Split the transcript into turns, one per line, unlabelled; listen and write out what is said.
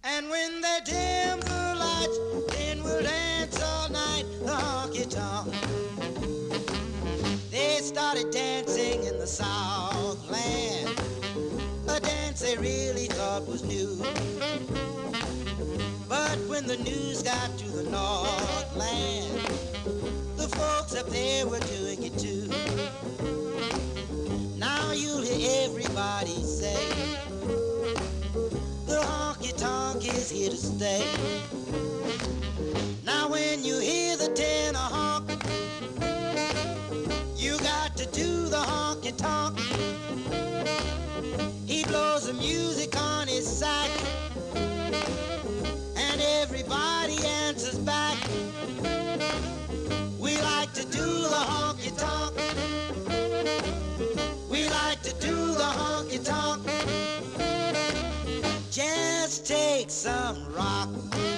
And when they dim the lights, then we'll dance all night, the honky-tonk. They started dancing in the Southland, a dance they really thought was new. But when the news got to the Northland, the folks up there were doing it too. Now you'll hear everybody say, the honky-tonk is here to stay. Now when you hear the tenor honk, you got to do the honky-tonk. He blows the music on his sax, and everybody answers back. We like to do the honky-tonk. We like to do the honky-tonk. Just take some rock